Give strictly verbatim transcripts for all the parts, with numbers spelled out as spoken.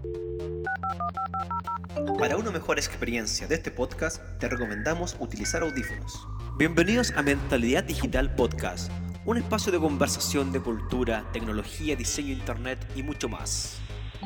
Para una mejor experiencia de este podcast, te recomendamos utilizar audífonos. Bienvenidos a Mentalidad Digital Podcast, un espacio de conversación de cultura, tecnología, diseño, internet y mucho más.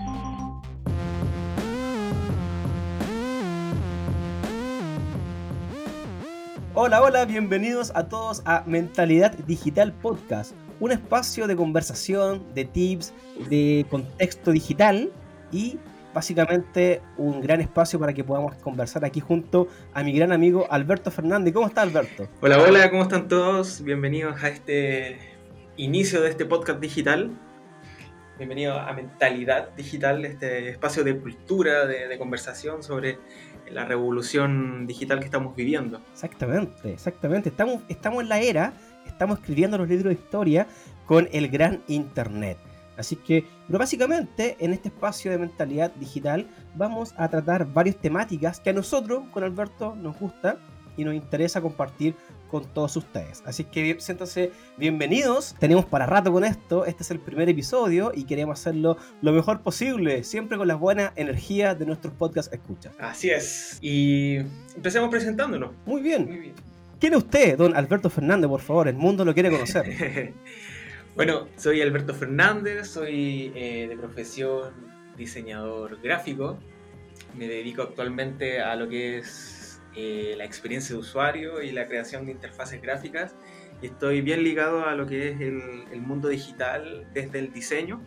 Hola, hola, bienvenidos a todos a Mentalidad Digital Podcast, un espacio de conversación, de tips, de contexto digital y básicamente un gran espacio para que podamos conversar aquí junto a mi gran amigo Alberto Fernández. ¿Cómo está, Alberto? Hola, hola, ¿cómo están todos? Bienvenidos a este inicio de este podcast digital. Bienvenidos a Mentalidad Digital, este espacio de cultura, de, de conversación sobre la revolución digital que estamos viviendo. Exactamente, exactamente. Estamos, estamos en la era, estamos escribiendo los libros de historia con el gran Internet. Así que, pero básicamente, en este espacio de mentalidad digital vamos a tratar varias temáticas que a nosotros, con Alberto, nos gusta y nos interesa compartir con todos ustedes. Así que siéntanse bienvenidos. Tenemos para rato con esto. Este es el primer episodio y queremos hacerlo lo mejor posible, siempre con las buenas energías de nuestros podcast escuchas. Así es. Y empecemos presentándonos. Muy bien. Muy bien. ¿Quién es usted, don Alberto Fernández, por favor? El mundo lo quiere conocer. Bueno, soy Alberto Fernández, soy eh, de profesión diseñador gráfico. Me dedico actualmente a lo que es eh, la experiencia de usuario y la creación de interfaces gráficas. Y estoy bien ligado a lo que es el, el mundo digital desde el diseño.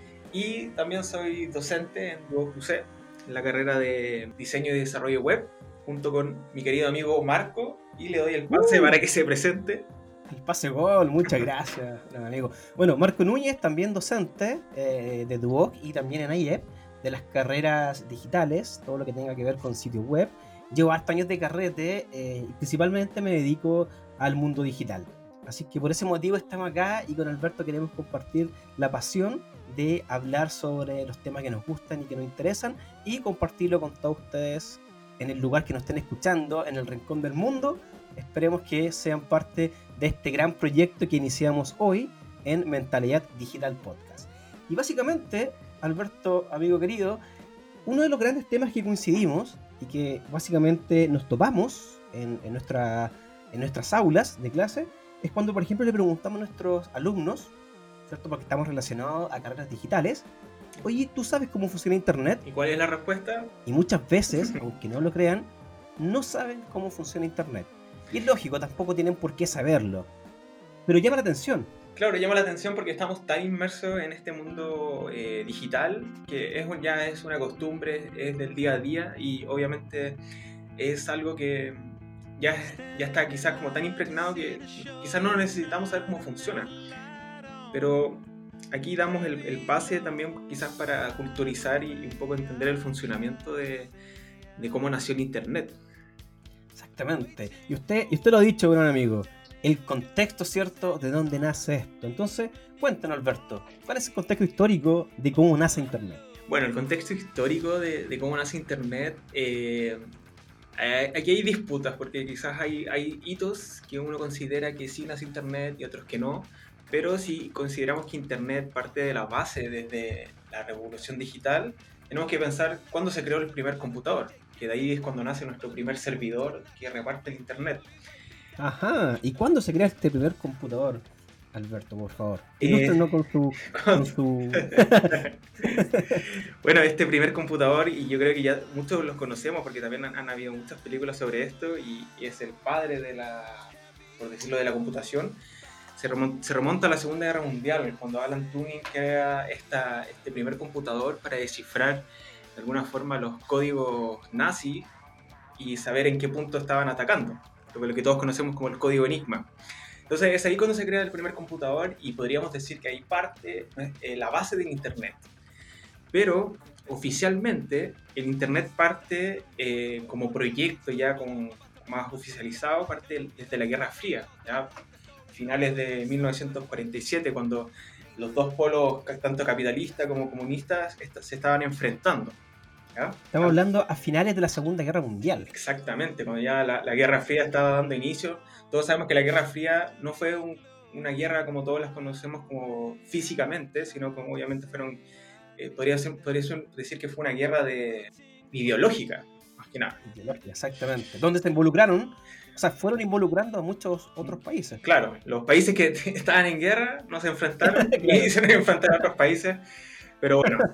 Y también soy docente en Duoc U C, en la carrera de diseño y desarrollo web, junto con mi querido amigo Marco. Y le doy el pase uh. para que se presente. El pase gol, muchas gracias, gran amigo. Bueno, Marco Núñez, también docente eh, de Duoc y también en A I E P, de las carreras digitales, todo lo que tenga que ver con sitios web. Llevo hartos años de carrete eh, y principalmente me dedico al mundo digital. Así que por ese motivo estamos acá y con Alberto queremos compartir la pasión de hablar sobre los temas que nos gustan y que nos interesan y compartirlo con todos ustedes en el lugar que nos estén escuchando, en el rincón del mundo. Esperemos que sean parte de este gran proyecto que iniciamos hoy en Mentalidad Digital Podcast. Y básicamente, Alberto, amigo querido, uno de los grandes temas que coincidimos y que básicamente nos topamos en, en, nuestra, en nuestras aulas de clase es cuando, por ejemplo, le preguntamos a nuestros alumnos, ¿cierto? Porque estamos relacionados a carreras digitales, oye, ¿tú sabes cómo funciona Internet? ¿Y cuál es la respuesta? Y muchas veces, aunque no lo crean, no saben cómo funciona Internet. Y es lógico, tampoco tienen por qué saberlo. Pero llama la atención. Claro, llama la atención porque estamos tan inmersos en este mundo eh, digital que es, ya es una costumbre, es del día a día y obviamente es algo que ya, ya está quizás como tan impregnado que quizás no necesitamos saber cómo funciona. Pero aquí damos el, el pase también quizás para culturizar y, y un poco entender el funcionamiento de, de cómo nació el Internet. Exactamente. Y usted, y usted lo ha dicho, gran amigo, el contexto, ¿cierto?, de dónde nace esto. Entonces, cuéntanos, Alberto, ¿cuál es el contexto histórico de cómo nace Internet? Bueno, el contexto histórico de, de cómo nace Internet, eh, aquí hay disputas, porque quizás hay, hay hitos que uno considera que sí nace Internet y otros que no, pero si consideramos que Internet parte de la base desde la revolución digital, tenemos que pensar cuándo se creó el primer computador, que de ahí es cuando nace nuestro primer servidor que reparte el Internet. Ajá, ¿y cuándo se crea este primer computador, Alberto, por favor? Ilústrenos eh, con su... Con su... Bueno, este primer computador, y yo creo que ya muchos los conocemos porque también han, han habido muchas películas sobre esto, y, y es el padre de la, por decirlo, de la computación. Se remonta, se remonta a la Segunda Guerra Mundial, cuando Alan Turing crea esta, este primer computador para descifrar de alguna forma los códigos nazi y saber en qué punto estaban atacando, lo que todos conocemos como el código Enigma. Entonces es ahí cuando se crea el primer computador y podríamos decir que ahí parte eh, la base del Internet. Pero oficialmente el Internet parte eh, como proyecto ya con, más oficializado, parte desde la Guerra Fría, ya finales de mil novecientos cuarenta y siete, cuando los dos polos, tanto capitalistas como comunistas, se estaban enfrentando. ¿Ya? Estamos hablando a finales de la Segunda Guerra Mundial. Exactamente, cuando ya la, la Guerra Fría estaba dando inicio. Todos sabemos que la Guerra Fría no fue un, una guerra como todos las conocemos como físicamente, sino como obviamente fueron eh, podría, ser, podría ser decir que fue una guerra de, ideológica, más que nada. Ideológica, exactamente. Donde se involucraron, o sea, fueron involucrando a muchos otros países. Claro, los países que estaban en guerra no se enfrentaron Claro. y se enfrentaron a otros países, pero bueno.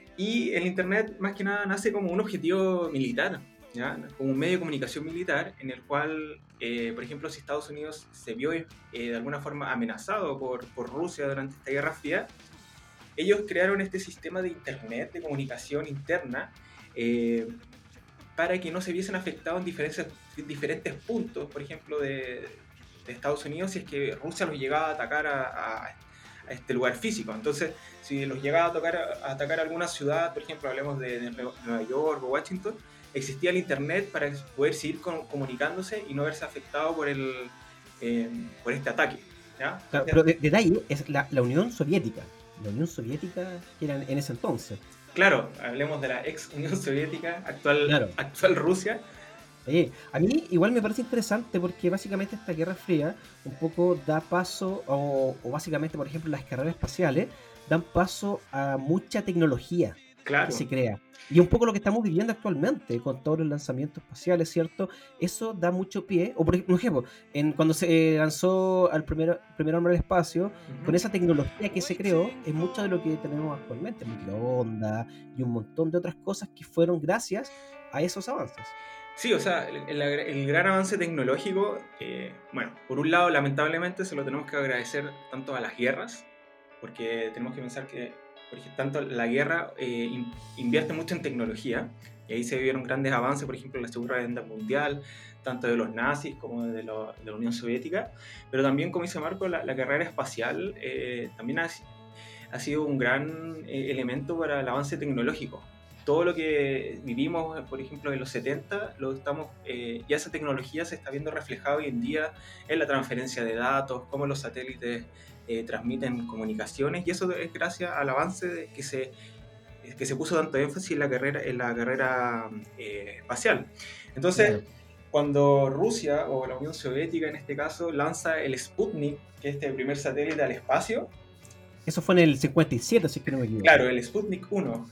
Y el Internet más que nada nace como un objetivo militar, ¿ya? Como un medio de comunicación militar en el cual, eh, por ejemplo, si Estados Unidos se vio eh, de alguna forma amenazado por, por Rusia durante esta Guerra Fría, ellos crearon este sistema de Internet, de comunicación interna, eh, para que no se viesen afectados en diferentes, diferentes puntos, por ejemplo, de, de Estados Unidos, si es que Rusia los llegaba a atacar a, a, a este lugar físico. Entonces, si los llegaba a, tocar, a atacar alguna ciudad, por ejemplo, hablemos de, de Nueva York o Washington, existía el Internet para poder seguir con, comunicándose y no verse afectado por, el, eh, por este ataque, ¿ya? Claro, pero de, detalle es la, la Unión Soviética. La Unión Soviética que era en ese entonces. Claro, hablemos de la ex Unión Soviética, actual, claro. actual Rusia. Sí, a mí igual me parece interesante porque básicamente esta Guerra Fría un poco da paso, o, o básicamente, por ejemplo, las carreras espaciales dan paso a mucha tecnología claro. que se crea. Y un poco lo que estamos viviendo actualmente con todos los lanzamientos espaciales, ¿cierto? Eso da mucho pie. O por ejemplo, en, cuando se lanzó al primer, primer hombre al espacio, uh-huh. con esa tecnología que se creó, es mucho de lo que tenemos actualmente, microondas y un montón de otras cosas que fueron gracias a esos avances. Sí, o sea, el, el, el gran avance tecnológico, eh, bueno, por un lado, lamentablemente, se lo tenemos que agradecer tanto a las guerras, porque tenemos que pensar que, por ejemplo, tanto la guerra eh, invierte mucho en tecnología, y ahí se vieron grandes avances, por ejemplo, en la Segunda Guerra Mundial, tanto de los nazis como de, lo, de la Unión Soviética, pero también, como dice Marco, la, la carrera espacial eh, también ha, ha sido un gran eh, elemento para el avance tecnológico. Todo lo que vivimos, por ejemplo, en los setenta, lo estamos, eh, ya esa tecnología se está viendo reflejada hoy en día en la transferencia de datos, cómo los satélites eh, transmiten comunicaciones, y eso es gracias al avance de que, se, que se puso tanto énfasis en la carrera, en la carrera eh, espacial. Entonces, claro. Cuando Rusia, o la Unión Soviética en este caso, lanza el Sputnik, que es este primer satélite al espacio, eso fue en el cincuenta y siete, si es que no me equivoco. Claro, el Sputnik uno.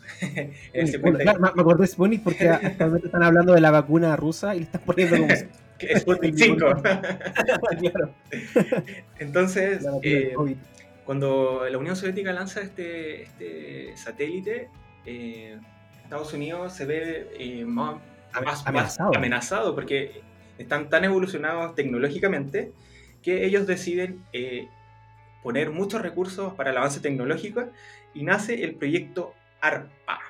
el cincuenta... Claro, me acordé de Sputnik porque actualmente están hablando de la vacuna rusa y le están poniendo como... Sputnik cinco. Claro. Entonces, eh, cuando la Unión Soviética lanza este, este satélite, eh, Estados Unidos se ve eh, más, más, amenazado. más amenazado porque están tan evolucionados tecnológicamente que ellos deciden... Eh, poner muchos recursos para el avance tecnológico y nace el proyecto ARPA.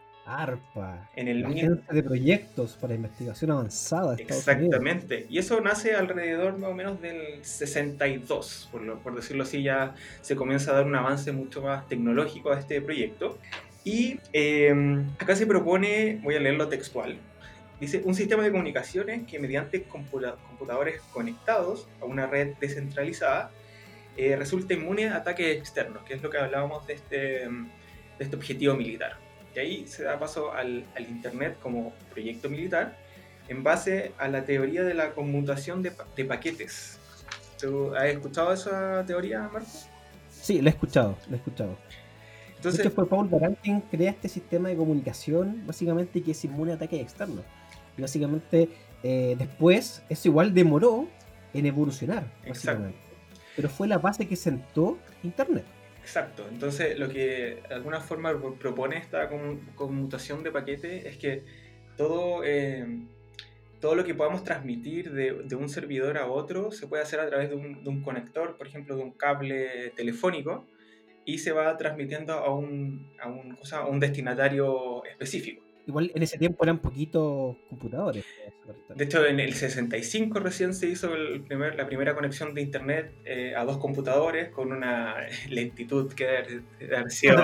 ARPA, en el la Agencia de Proyectos para Investigación Avanzada de Estados Exactamente, Unidos. Y eso nace alrededor más o menos del sesenta y dos, por, lo, por decirlo así, ya se comienza a dar un avance mucho más tecnológico a este proyecto. Y eh, acá se propone, voy a leerlo textual, dice, un sistema de comunicaciones que mediante computa- computadores conectados a una red descentralizada Eh, resulta inmune a ataques externos, que es lo que hablábamos de este, de este objetivo militar. Y ahí se da paso al, al Internet como proyecto militar en base a la teoría de la conmutación de, de paquetes. ¿Tú has escuchado esa teoría, Marco? Sí, la he escuchado, la he escuchado. Entonces, de hecho, fue Paul Baran quien crea este sistema de comunicación, básicamente, que es inmune a ataques externos. Y básicamente, eh, después, eso igual demoró en evolucionar, básicamente. Exacto. Pero fue la base que sentó Internet. Exacto, entonces lo que de alguna forma propone esta conmutación de paquete es que todo, eh, todo lo que podamos transmitir de, de un servidor a otro se puede hacer a través de un, de un conector, por ejemplo, de un cable telefónico, y se va transmitiendo a un, a un, cosa, a un destinatario específico. Igual en ese tiempo eran poquitos computadores. De hecho, en el sesenta y cinco recién se hizo el primer, la primera conexión de internet eh, a dos computadores con una lentitud que debe haber sido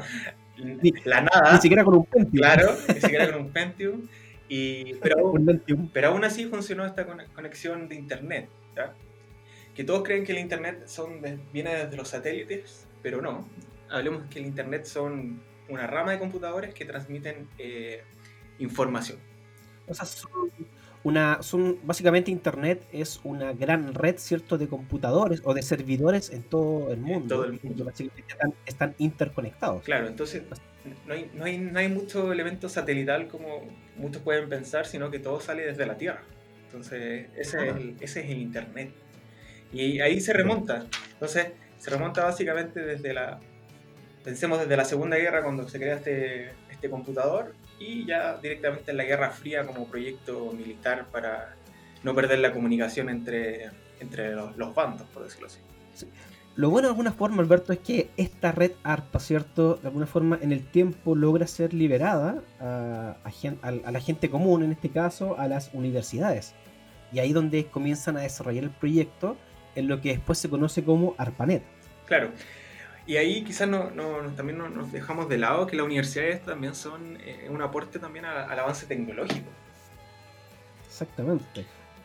la nada. Ni siquiera con un Pentium. Claro, ni siquiera con un Pentium. Y, pero, aún, pero aún así funcionó esta conexión de internet, ¿ya? Que todos creen que el internet son de, viene desde los satélites, pero no. Hablemos que el internet son una rama de computadores que transmiten eh, información. O sea, son una, son básicamente Internet es una gran red, ¿cierto?, de computadores o de servidores en todo el En todo mundo, el que mundo. básicamente están, están interconectados. Claro, entonces no hay, no hay, no hay mucho elemento satelital como muchos pueden pensar, sino que todo sale desde la Tierra. Entonces, ese es Ah, el, ese es el Internet. Y ahí se ya. remonta. Entonces, se remonta básicamente desde la, pensemos desde la Segunda Guerra cuando se crea este, este computador y ya directamente en la Guerra Fría como proyecto militar para no perder la comunicación entre, entre los, los bandos, por decirlo así. Sí. Lo bueno de alguna forma, Alberto, es que esta red ARPA, ¿cierto?, de alguna forma en el tiempo logra ser liberada a, a gen- a- a la gente común, en este caso a las universidades. Y ahí donde comienzan a desarrollar el proyecto en lo que después se conoce como ARPANET. Claro, y ahí quizás no, no, no- también no- nos dejamos de lado que las universidades también son eh, un aporte también a- al avance tecnológico, Exactamente.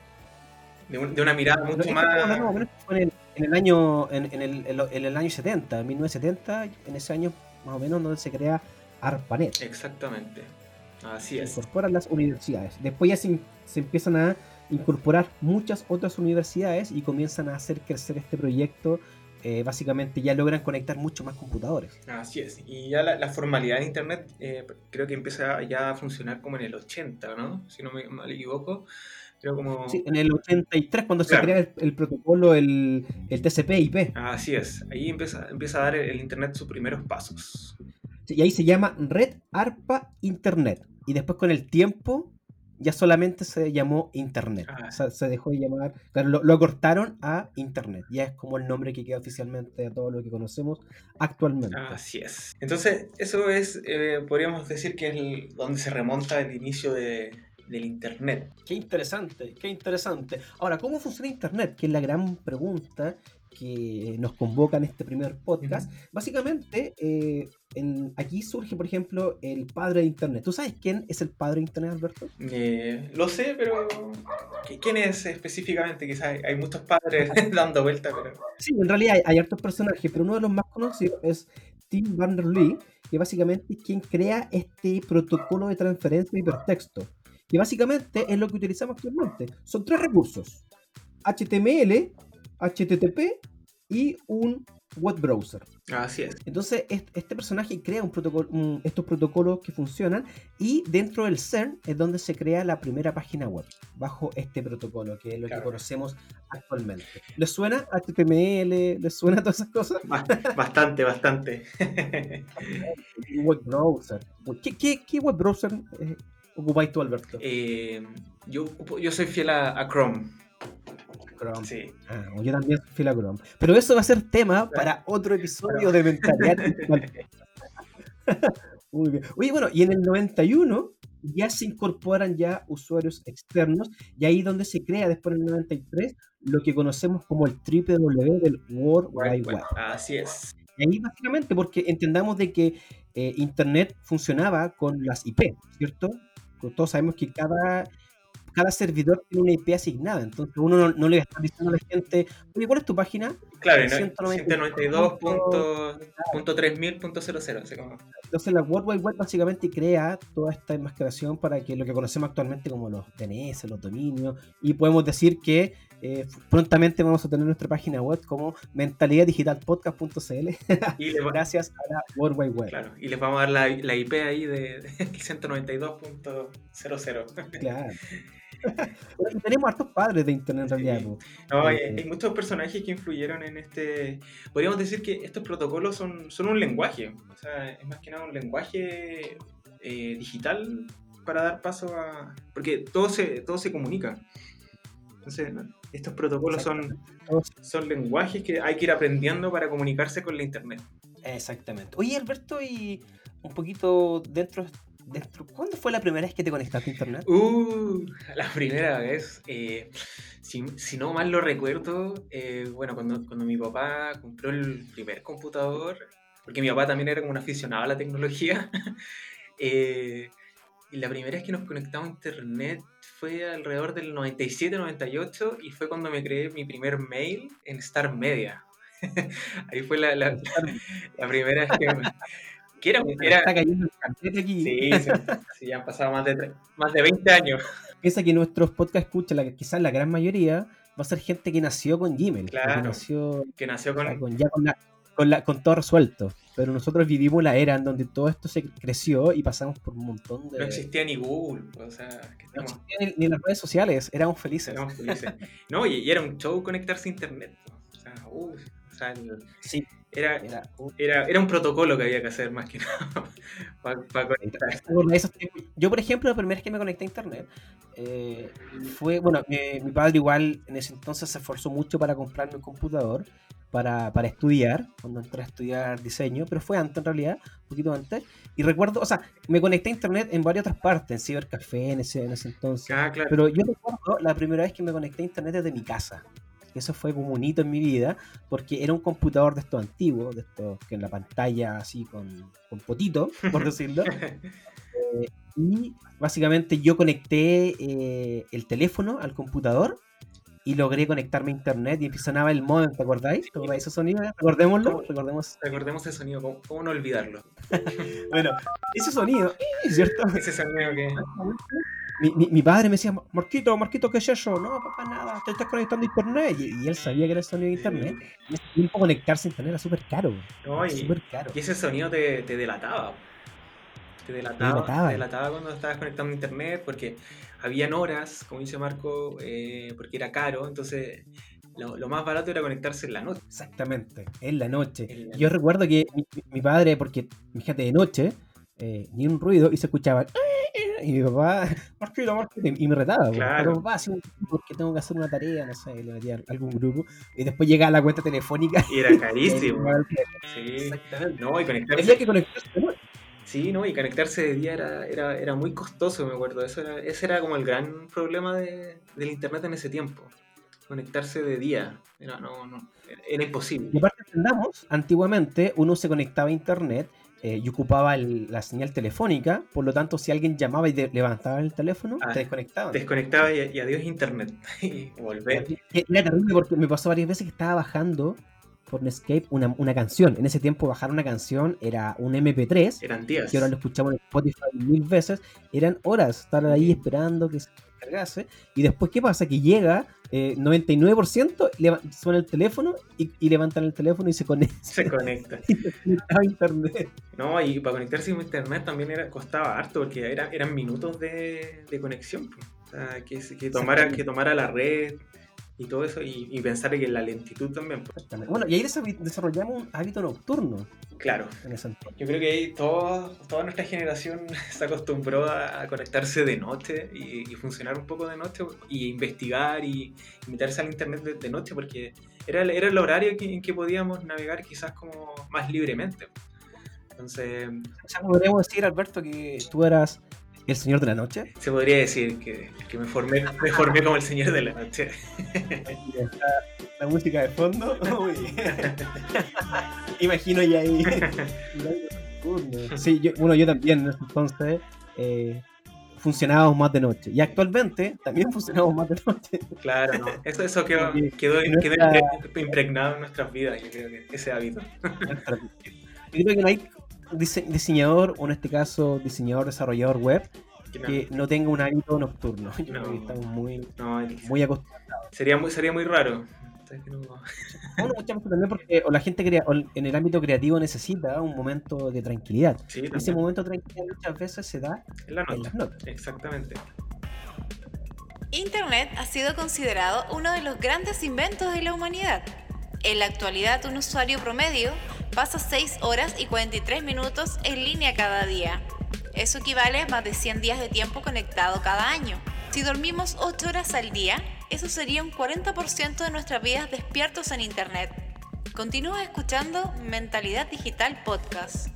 de, un- de una mirada Pero mucho esto estamos hablando más o más... menos que fue en el, en el año en, en el, en lo- en el año setenta, mil novecientos setenta, en ese año más o menos donde se crea ARPANET. Exactamente, así Se es. incorporan las universidades. Después ya se, in- se empiezan a incorporar muchas otras universidades y comienzan a hacer crecer este proyecto. Eh, básicamente ya logran conectar mucho más computadores. Así es, y ya la, la formalidad de Internet eh, creo que empieza ya a funcionar como en el ochenta, ¿no? Si no me mal equivoco, creo Sí, como... en el ochenta y tres, cuando se Claro, crea el, el protocolo, el, el T C P/I P. así es, ahí empieza, empieza a dar el, el Internet sus primeros pasos. Sí, y ahí se llama Red ARPA Internet. Y después con el tiempo ya solamente se llamó Internet. O Ah, sea, se dejó de llamar, claro, lo, lo acortaron a Internet. Ya es como el nombre que queda oficialmente a todo lo que conocemos actualmente. así es. Entonces, eso es, eh, podríamos decir que es el- donde se remonta el inicio de, del Internet. Qué interesante, qué interesante. Ahora, ¿cómo funciona Internet? Que es la gran pregunta que nos convoca en este primer podcast. Ujú. Básicamente, eh, en- aquí surge, por ejemplo, el padre de Internet. ¿Tú sabes quién es el padre de Internet, Alberto? Eh, lo sé, pero ¿qui- ¿quién es específicamente? Quizás hay, hay muchos padres dando vuelta, pero... Sí, en realidad hay, hay hartos personajes, pero uno de los más conocidos es Tim Berners-Lee, que básicamente es quien crea este protocolo de transferencia de hipertexto, que básicamente es lo que utilizamos actualmente. Son tres recursos: H T M L, H T T P y un web browser. Así es. Entonces, est- este personaje crea un protocolo, un- estos protocolos que funcionan, y dentro del CERN es donde se crea la primera página web, bajo este protocolo, que es lo que Claro. conocemos actualmente. ¿Les suena H T M L? ¿Les suena todas esas cosas? Ba- Bastante, bastante. Web browser. ¿Qué, qué, qué web browser eh, ocupáis tú, Alberto? Eh, yo, ocupo- yo soy fiel a, a Chrome. Chrome. Sí. Ah, yo también soy fiel a Chrome. Pero eso va a ser tema para otro episodio de Mentalidad Digital. Muy bien. Oye, bueno, y en el noventa y uno ya se incorporan ya usuarios externos, y ahí donde se crea después en el noventa y tres lo que conocemos como el triple W del World Wide Wide Web. Web. Así es. Y ahí básicamente porque entendamos de que eh, Internet funcionaba con las I P, ¿cierto? Todos sabemos que cada, cada servidor tiene una I P asignada, entonces uno no, no le va a estar diciendo a la gente, oye, ¿cuál es tu página? Claro, y Eh, no- ciento noventa y ciento noventa y dos dos punto- punto tres mil punto cero cero. Así como... Entonces la World Wide Web básicamente crea toda esta enmascaración para que lo que conocemos actualmente como los D N S, los dominios, y podemos decir que eh, prontamente vamos a tener nuestra página web como mentalidad digital podcast punto c l Y les, va- gracias a la World Wide Web. claro, y les vamos a dar la, la I P ahí de, de ciento noventa y dos punto cero cero. Claro. Bueno, y tenemos hartos padres de internet en realidad. Sí. po. No, hay, Eh, hay muchos personajes que influyeron en este... Podríamos decir que estos protocolos son, son un lenguaje. O sea, es más que nada un lenguaje eh, digital para dar paso a... Porque todo se, todo se comunica. Entonces, ¿no? Estos protocolos son, todos- son lenguajes que hay que ir aprendiendo para comunicarse con la internet. Exactamente. Oye, Alberto, y un poquito dentro, dentro, ¿cuándo fue la primera vez que te conectaste a internet? Uh, la primera vez, eh, si, si no mal lo recuerdo, eh, bueno, cuando, cuando mi papá compró el primer computador, porque mi papá también era como un aficionado a la tecnología, eh, y la primera vez que nos conectamos a internet fue alrededor del noventa y siete noventa y ocho, y fue cuando me creé mi primer mail en Star Media. Ahí fue la, la, la primera vez que, Que era, Me era... está cayendo el carnet aquí. Sí, sí, sí, ya han pasado más de, más de veinte años. Piensa que nuestros podcast escuchan, la, quizás la gran mayoría, va a ser gente que nació con Gmail. Claro, que nació, que nació con... o sea, con ya con, la, con, la, con todo resuelto. Pero nosotros vivimos la era en donde todo esto se creció y pasamos por un montón de... No existía ni Google, o sea... Que no estamos... existía ni, ni las redes sociales, éramos felices. Éramos felices. No, y, y era un show conectarse a internet. O sea, uh, o sea el, sí. Era, era, era, era un protocolo que había que hacer más que nada para pa conectar. Yo, por ejemplo, la primera vez que me conecté a internet eh, fue, bueno, mi, mi padre igual en ese entonces se esforzó mucho para comprarme un computador para, para estudiar, cuando entré a estudiar diseño, pero fue antes en realidad, un poquito antes, y recuerdo, o sea, me conecté a internet en varias otras partes, en Cibercafé en ese, en ese entonces, ah, claro. Pero yo recuerdo la primera vez que me conecté a internet desde mi casa. Eso fue como un hito en mi vida, porque era un computador de estos antiguos, de estos que en la pantalla así con, con potito, por decirlo. eh, y básicamente yo conecté eh, el teléfono al computador y logré conectarme a internet y sonaba el modem, ¿te acordáis? ¿Te acordáis ese sonido? Recordémoslo. Recordemos. Recordemos ese sonido, ¿cómo, cómo no olvidarlo? Bueno, ese sonido, ¿cierto? Ese sonido que... Mi, mi, mi padre me decía, Marquito, Marquito, ¿qué es eso? No, papá, nada, te estás conectando a internet. Y, y él sabía que era el sonido de internet. Y ese tiempo conectarse a internet era súper caro. No, y, súper caro. Y ese sonido te, te delataba. Te delataba, te delataba. Te delataba cuando estabas conectando a internet, porque habían horas, como dice Marco, eh, porque era caro, entonces lo, lo más barato era conectarse en la noche. Exactamente, en la noche. En la Yo noche. recuerdo que mi, mi padre, porque fíjate, de noche, eh, ni un ruido y se escuchaba... Y mi papá, Marquito, Marquito, y me retaba, claro. Pero papá, hace un grupo porque tengo que hacer una tarea, no sé, le metía algún grupo, y después llegaba la cuenta telefónica. Y era carísimo. Sí, exactamente. No, y conectarse. Había que conectarse, ¿no? Sí, no, y conectarse de día era, era, era muy costoso, me acuerdo. Eso era, ese era como el gran problema de, del internet en ese tiempo. Conectarse de día. Era, no, no, era imposible. Y aparte, entendamos, antiguamente uno se conectaba a internet eh, y ocupaba el, la señal telefónica, por lo tanto, si alguien llamaba y de, levantaba el teléfono, ah, te desconectaban. Desconectaba y, y adiós internet. Y volver. Era terrible porque me pasó varias veces que estaba bajando por Netscape una, una canción. En ese tiempo bajar una canción era un eme pe tres. Eran días. Que ahora lo escuchamos en Spotify mil veces. Eran horas estar ahí esperando que se cargase. Y después, ¿qué pasa? Que llega eh, noventa y nueve por ciento, suena el teléfono y, y levantan el teléfono y se conecta. Se conecta. Y se conectaba a internet. No, y para conectarse a internet también era, costaba harto porque era, eran minutos de, de conexión. O sea, que, que, tomara, que tomara la red y todo eso, y, y pensar que la lentitud también. Bueno, y ahí desarrollamos un hábito nocturno. Claro. En ese Yo creo que ahí todo, toda nuestra generación se acostumbró a, a conectarse de noche y, y funcionar un poco de noche y investigar y, y meterse al internet de, de noche, porque era, era el horario que, en que podíamos navegar quizás como más libremente. Entonces... O sea, podríamos decir, Alberto, que tú eras el señor de la noche. Se podría decir que, que me, formé, me formé como el señor de la noche. La, la música de fondo. Uy. Imagino ya ahí. Sí, yo, bueno, yo también entonces eh, funcionábamos más de noche. Y actualmente también funcionamos más de noche. Claro, no. Eso, eso quedó, quedó, quedó impregnado en nuestras vidas, yo creo que ese hábito. Yo creo que no hay dise diseñador, o en este caso diseñador, desarrollador web, que no, que no tenga un hábito nocturno. Yo no, creo que estamos muy, no, muy acostumbrados. Sería muy, sería muy raro. No... Bueno, muchas veces también porque o la gente crea, o en el ámbito creativo necesita un momento de tranquilidad. Sí, ese momento de tranquilidad muchas veces se da en, la noche. en las noches. Exactamente. Internet ha sido considerado uno de los grandes inventos de la humanidad. En la actualidad, un usuario promedio pasa seis horas y cuarenta y tres minutos en línea cada día. Eso equivale a más de cien días de tiempo conectado cada año. Si dormimos ocho horas al día, eso sería un cuarenta por ciento de nuestras vidas despiertos en Internet. Continúa escuchando Mentalidad Digital Podcast.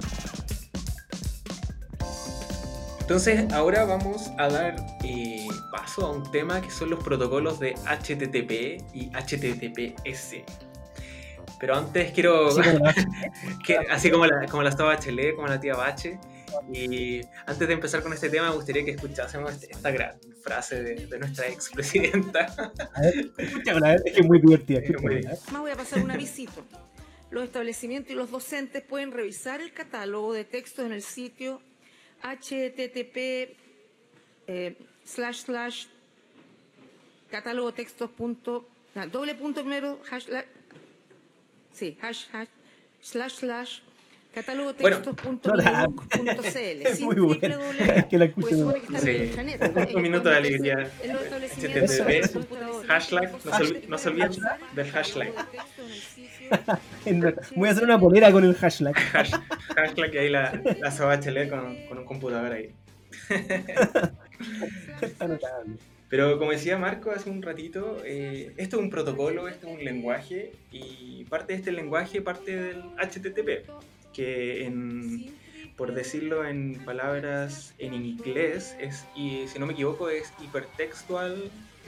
Entonces, ahora vamos a dar eh, paso a un tema que son los protocolos de hache te te pe y hache te te pe ese. Pero antes quiero, así como la, que, así como la, como la estaba Bachelet, como la tía Bache, y antes de empezar con este tema me gustaría que escuchásemos esta gran frase de, de nuestra expresidenta. A ver, escúchala, es que es muy divertida. Me voy a pasar un avisito. los establecimientos y los docentes pueden revisar el catálogo de textos en el sitio http eh, slash slash catálogo textos punto no, doble punto primero hash, la, sí hash, hash slash slash catálogo textos punto punto c l es muy bueno. Es que la escuché. Un minuto de alegría. H T T P, hashtag, no se, no se olviden del hashtag. Voy a hacer una polera con el hashtag. Hash, hashtag, y ahí la, la S O H L con, con un computador ahí. Está notable. Pero como decía Marco hace un ratito, eh, esto es un protocolo, esto es un lenguaje, y parte de este lenguaje parte del H T T P, que en, por decirlo en palabras en inglés, es, y si no me equivoco, es Hypertextual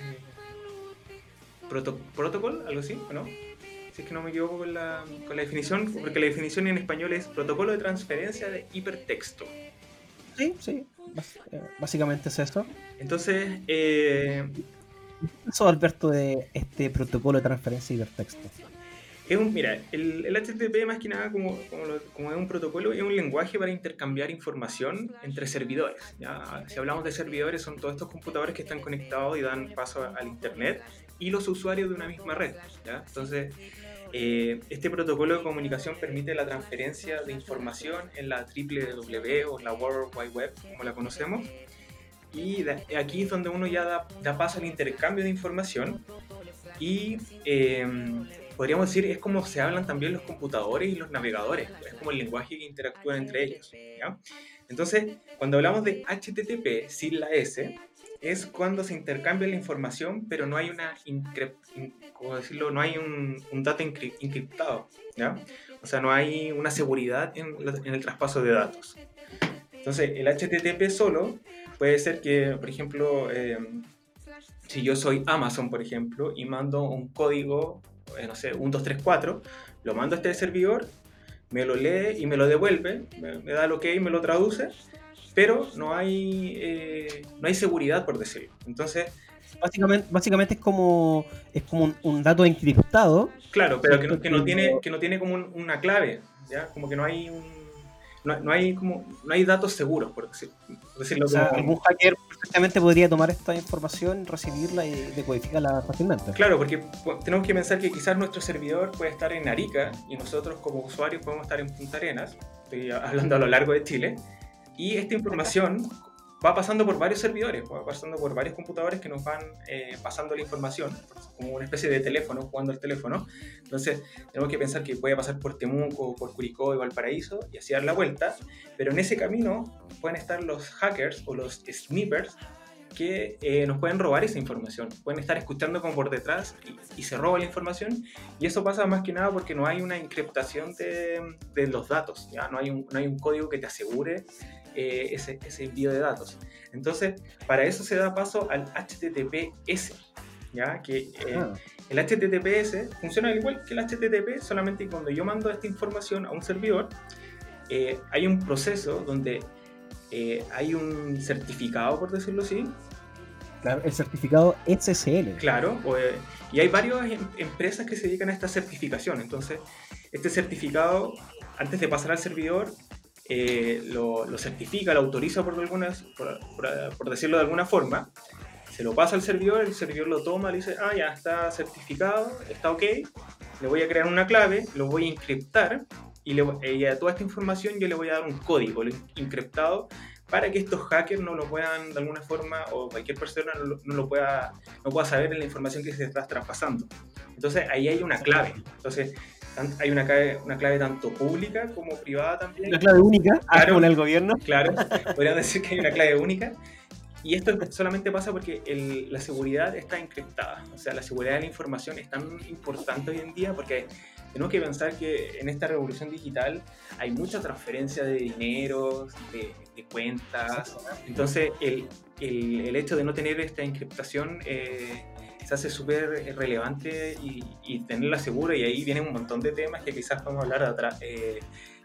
proto, Protocol, algo así, ¿o no? Si es que no me equivoco con la, con la definición, porque la definición en español es protocolo de transferencia de hipertexto. Sí, sí, básicamente es eso. Entonces, eh, eso, Alberto, de este protocolo de transferencia de hipertexto. Es un, mira, el, el H T T P más que nada como, como, lo, como es un protocolo, es un lenguaje para intercambiar información entre servidores. ¿Ya? Si hablamos de servidores, son todos estos computadores que están conectados y dan paso al internet y los usuarios de una misma red. ¿Ya? Entonces, eh, este protocolo de comunicación permite la transferencia de información en la doble u doble u doble u o la World Wide Web, como la conocemos. Y de, aquí es donde uno ya da, da paso al intercambio de información y eh, podríamos decir, es como se hablan también los computadores y los navegadores, es como el lenguaje que interactúan entre ellos, ¿ya? Entonces, cuando hablamos de H T T P sin la S, es cuando se intercambia la información, pero no hay una incre- in, ¿cómo decirlo? No hay un, un dato incri- encriptado, ¿ya? O sea, no hay una seguridad en, la, en el traspaso de datos. Entonces, el H T T P solo puede ser que, por ejemplo, eh, si yo soy Amazon, por ejemplo, y mando un código, eh, no sé, uno dos tres cuatro, lo mando a este servidor, me lo lee y me lo devuelve, me, me da el ok y me lo traduce, pero no hay, eh, no hay seguridad, por decirlo. Entonces, básicamente, básicamente es como, es como un, un dato encriptado. Claro, pero que no, que no, tiene, que no tiene como un, una clave, ¿ya? Como que no hay un... No, no, hay como, no hay datos seguros, por, decir, por decirlo. O sea, como... algún hacker perfectamente podría tomar esta información, recibirla y decodificarla fácilmente. Claro, porque tenemos que pensar que quizás nuestro servidor puede estar en Arica y nosotros como usuarios podemos estar en Punta Arenas, estoy hablando a lo largo de Chile, y esta información va pasando por varios servidores, va pasando por varios computadores que nos van eh, pasando la información, como una especie de teléfono, jugando al teléfono. Entonces tenemos que pensar que puede pasar por Temuco, por Curicó y Valparaíso y así dar la vuelta, pero en ese camino pueden estar los hackers o los snipers que eh, nos pueden robar esa información, pueden estar escuchando como por detrás y, y se roba la información, y eso pasa más que nada porque no hay una encriptación de, de los datos, ¿ya? No hay un, no hay un código que te asegure eh, ese, ese envío de datos. Entonces, para eso se da paso al H T T P S, ¿ya? Que eh, ah. el H T T P S funciona al igual que el H T T P, solamente que cuando yo mando esta información a un servidor, eh, hay un proceso donde Eh, hay un certificado, por decirlo así. Claro, el certificado S S L. Claro, pues, y hay varias em- empresas que se dedican a esta certificación. Entonces, este certificado, antes de pasar al servidor, eh, lo, lo certifica, lo autoriza por, algunas, por, por, por decirlo de alguna forma, se lo pasa al servidor, el servidor lo toma, le dice, ah, ya está certificado, está ok, le voy a crear una clave, lo voy a encriptar, y, le, y a toda esta información yo le voy a dar un código encriptado para que estos hackers no lo puedan de alguna forma, o cualquier persona no lo, no lo pueda, no pueda saber la información que se está traspasando. Entonces ahí hay una clave. Entonces hay una clave, una clave tanto pública como privada también. Una clave única, claro, como en el gobierno. Claro, podríamos decir que hay una clave única. Y esto solamente pasa porque el, la seguridad está encriptada. O sea, la seguridad de la información es tan importante hoy en día porque tenemos que pensar que en esta revolución digital hay mucha transferencia de dinero, de, de cuentas. Entonces, el, el, el hecho de no tener esta encriptación eh, se hace súper relevante y, y tenerla segura. Y ahí vienen un montón de temas que quizás podemos hablar atrás, eh,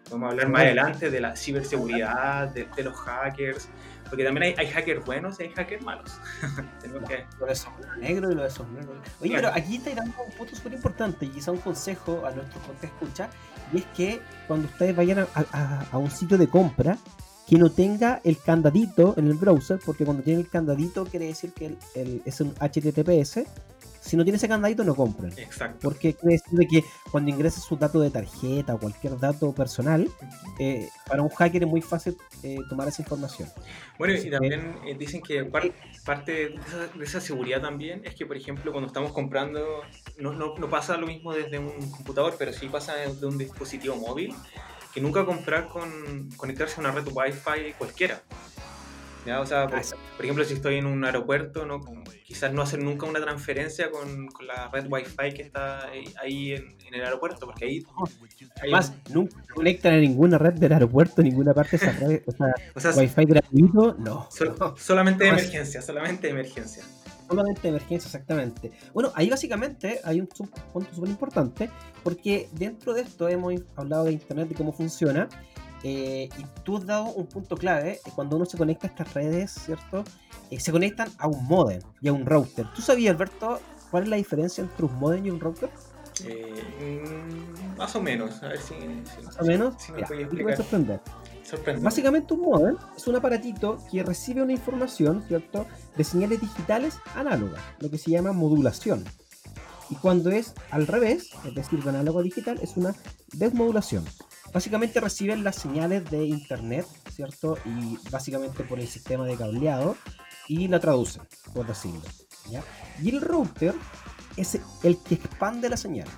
Vamos a hablar más adelante de la ciberseguridad, de, de los hackers, porque también hay, hay hackers buenos y hay hackers malos. Tenemos que... Lo de sombrero negro y lo de sombrero. Oye, Claro. pero aquí está dando un punto súper importante y quizá un consejo a nuestros que escucha, y es que cuando ustedes vayan a, a- a un sitio de compra, que no tenga el candadito en el browser, porque cuando tiene el candadito quiere decir que el- el- es un H T T P S. Si no tiene ese candadito, no compren. Exacto. Porque quiere decir de que cuando ingreses su dato de tarjeta o cualquier dato personal, eh, para un hacker es muy fácil eh, tomar esa información. Bueno, Así y que- también eh, dicen que par- parte de esa, de esa seguridad también es que, por ejemplo, cuando estamos comprando, no, no, no pasa lo mismo desde un computador, pero sí pasa desde un dispositivo móvil, que nunca comprar con conectarse a una red Wi-Fi cualquiera. ¿Ya? O sea, por, Ah, exacto. por ejemplo, si estoy en un aeropuerto, ¿no? Como quizás no hacer nunca una transferencia con, con la red Wi-Fi que está ahí, ahí en, en el aeropuerto, porque ahí... ahí- Además, nunca conectan a ninguna red del aeropuerto, ninguna parte de esa red. O sea, o sea, Wi-Fi gratuito, no. sol- no. solamente de no, es- emergencia, solamente de emergencia. Solamente de emergencia, exactamente. Bueno, ahí básicamente hay un sub- punto súper importante, porque dentro de esto hemos hablado de Internet, de cómo funciona, eh, y tú has dado un punto clave, eh, cuando uno se conecta a estas redes, ¿cierto? Eh, se conectan a un modem y a un router. ¿Tú sabías, Alberto, cuál es la diferencia entre un modem y un router? Eh, mm, más o menos, a ver si, si, Más o menos. si me Mira, puedes aquí te voy a explicar. sorprender. Sorprendente. Básicamente un modem es un aparatito que recibe una información, ¿cierto?, de señales digitales análogas, lo que se llama modulación. Y cuando es al revés, es decir, de análogo a digital, es una desmodulación. Básicamente reciben las señales de internet, ¿cierto? Y básicamente por el sistema de cableado y la traducen, por decirlo, ¿ya? Y el router es el que expande la señal.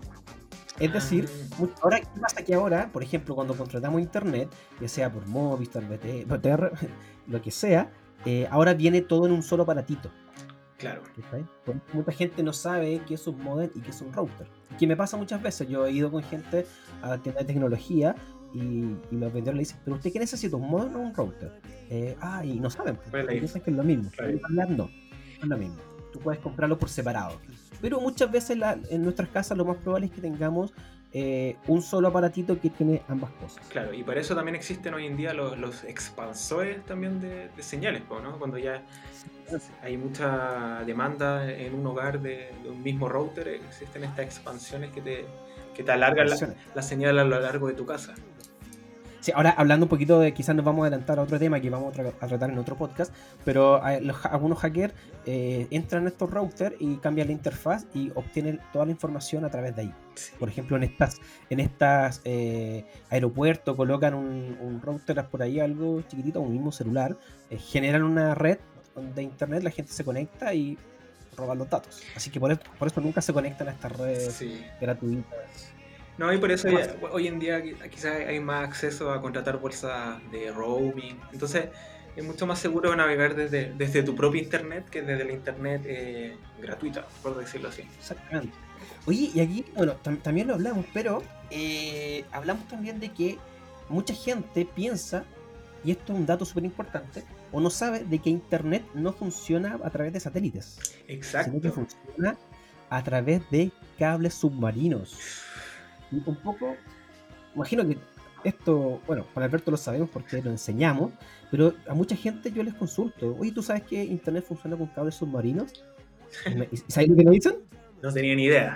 Es decir, Ah. mu- ahora, ¿qué pasa? Que ahora, por ejemplo, cuando contratamos internet, ya sea por Movistar, B T, B T R, lo que sea, eh, ahora viene todo en un solo aparatito. Claro. ¿Cachai? Porque mucha gente no sabe qué es un modem y qué es un router. Y que me pasa muchas veces. Yo he ido con gente a tiendas de tecnología y, y los vendedores le dicen, ¿pero usted qué necesita? ¿Un modem o un router? Eh, ah, y no saben. ¿Cuál es la Y piensan que es lo mismo. Claro. En realidad no, no es lo mismo. Tú puedes comprarlo por separado. Pero muchas veces la- en nuestras casas lo más probable es que tengamos eh, un solo aparatito que tiene ambas cosas. Claro, y para eso también existen hoy en día los, los expansores también de, de señales, po, ¿no? Cuando ya hay mucha demanda en un hogar de, de un mismo router, existen estas expansiones que te, que te alargan la, la señal a lo largo de tu casa. Sí, ahora hablando un poquito de, quizás nos vamos a adelantar a otro tema que vamos a, tra- a tratar en otro podcast, pero eh, los ha- algunos hackers eh, entran a estos routers y cambian la interfaz y obtienen toda la información a través de ahí. Sí. Por ejemplo, en estas, en estas eh, aeropuertos colocan un, un router por ahí, algo chiquitito, un mismo celular, eh, generan una red de internet, la gente se conecta y roban los datos. Así que por eso, por eso nunca se conectan a estas redes Sí. gratuitas. No, y por eso ya- hoy en día qui- quizás hay más acceso a contratar bolsas de roaming. Entonces es mucho más seguro navegar desde, desde tu propio internet que desde la internet eh, gratuita, por decirlo así. Exactamente. Oye, y aquí, bueno, tam- también lo hablamos, pero eh, hablamos también de que mucha gente piensa, y esto es un dato súper importante, o no sabe de que Internet no funciona a través de satélites, sino que Exacto. funciona a través de cables submarinos. Y un poco, imagino que esto, bueno, con Alberto lo sabemos porque lo enseñamos, pero a mucha gente yo les consulto, oye, ¿tú sabes que Internet funciona con cables submarinos? ¿Y me- y sabes lo que me dicen? No tenía ni idea.